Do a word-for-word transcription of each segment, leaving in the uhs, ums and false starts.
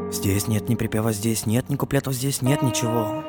Здесь нет ни припева, здесь нет ни куплетов, здесь нет ничего.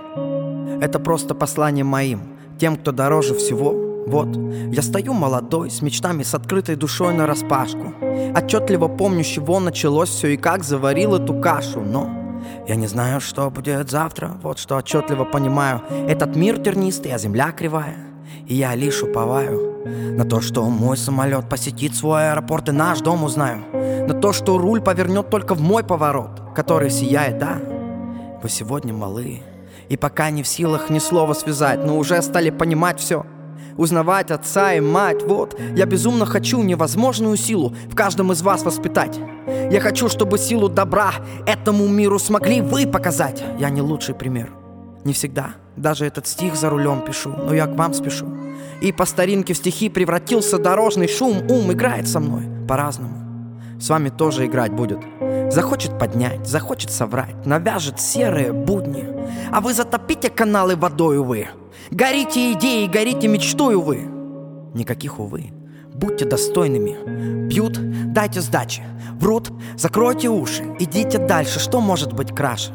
Это просто послание моим, тем, кто дороже всего. Вот, я стою молодой, с мечтами, с открытой душой нараспашку. Отчетливо помню, с чего началось все и как заварил эту кашу. Но я не знаю, что будет завтра. Вот что отчетливо понимаю: этот мир тернистый, а земля кривая. И я лишь уповаю на то, что мой самолет посетит свой аэропорт и наш дом узнаю. На то, что руль повернет только в мой поворот, который сияет, да. Вы сегодня малы, и пока не в силах ни слова связать, но уже стали понимать все, узнавать отца и мать. Вот, я безумно хочу невозможную силу в каждом из вас воспитать. Я хочу, чтобы силу добра этому миру смогли вы показать. Я не лучший пример, не всегда. Даже этот стих за рулем пишу, но я к вам спешу. И по старинке в стихи превратился дорожный шум. Ум играет со мной по-разному, с вами тоже играть будет. Захочет поднять, захочет соврать, навяжет серые будни. А вы затопите каналы водой, увы. Горите идеей, горите мечтой, увы. Никаких увы, будьте достойными. Бьют, дайте сдачи. Врут, закройте уши. Идите дальше, что может быть краше?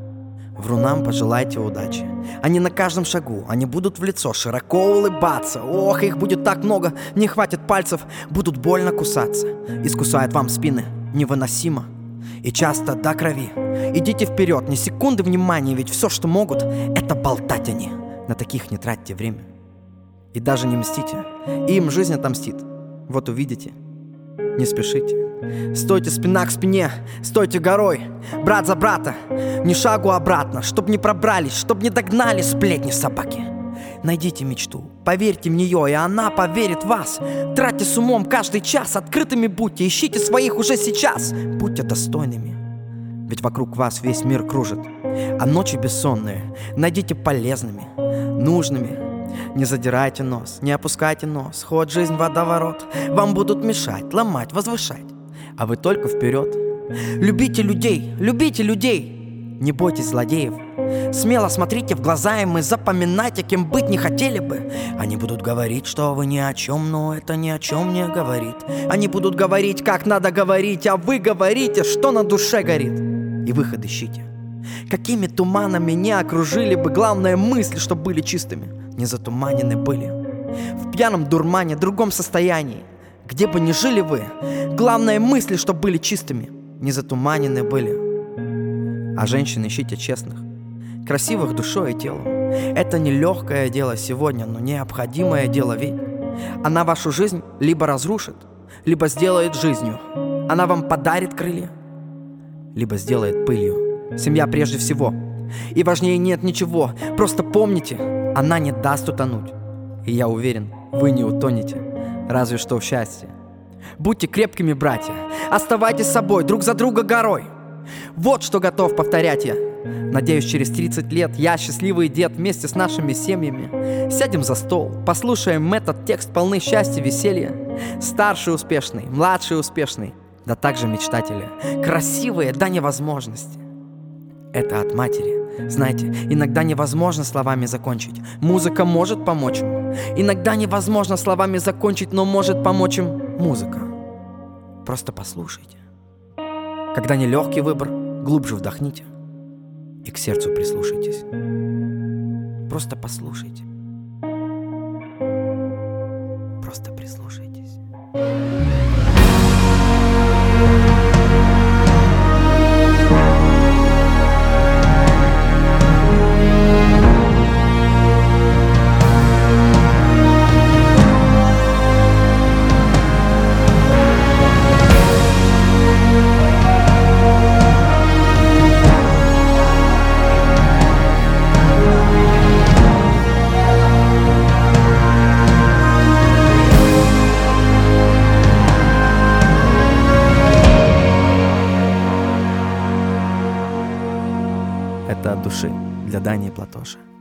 Врунам пожелайте удачи. Они на каждом шагу, они будут в лицо широко улыбаться. Ох, их будет так много, не хватит пальцев. Будут больно кусаться, искусают вам спины невыносимо и часто до крови. Идите вперед, ни секунды внимания, ведь все, что могут, это болтать они. На таких не тратьте время и даже не мстите, им жизнь отомстит. Вот увидите, не спешите. Стойте спина к спине, стойте горой, брат за брата, ни шагу обратно, чтоб не пробрались, чтоб не догнали сплетни собаки. Найдите мечту, поверьте в нее, и она поверит в вас. Тратьте с умом каждый час, открытыми будьте, ищите своих уже сейчас. Будьте достойными, ведь вокруг вас весь мир кружит. А ночи бессонные найдите полезными, нужными. Не задирайте нос, не опускайте нос, хоть жизнь водоворот. Вам будут мешать, ломать, возвышать, а вы только вперед. Любите людей, любите людей, не бойтесь злодеев. Смело смотрите в глаза им и запоминайте, кем быть не хотели бы. Они будут говорить, что вы ни о чем, но это ни о чем не говорит. Они будут говорить, как надо говорить, а вы говорите, что на душе горит. И выход ищите. Какими туманами не окружили бы, главное мысли, чтоб были чистыми, не затуманены были. В пьяном дурмане, другом состоянии, где бы ни жили вы, главное мысли, чтоб были чистыми, не затуманены были. А женщин ищите честных, красивых душой и телом. Это не легкое дело сегодня, но необходимое дело, ведь она вашу жизнь либо разрушит, либо сделает жизнью. Она вам подарит крылья, либо сделает пылью. Семья прежде всего, и важнее нет ничего. Просто помните, она не даст утонуть. И я уверен, вы не утонете, разве что в счастье. Будьте крепкими, братья, оставайтесь собой, друг за друга горой. Вот что готов повторять я. Надеюсь, через тридцать лет я, счастливый дед, вместе с нашими семьями сядем за стол, послушаем этот текст, полный счастья, веселья. Старший успешный, младший успешный, да также мечтатели, красивые до невозможности. Это от матери. Знаете, иногда невозможно словами закончить. Музыка может помочь им. Иногда невозможно словами закончить, но может помочь им музыка. Просто послушайте. Когда нелегкий выбор, глубже вдохните и к сердцу прислушайтесь. Просто послушайте. Просто прислушайтесь. Это от души для Дани Платоша.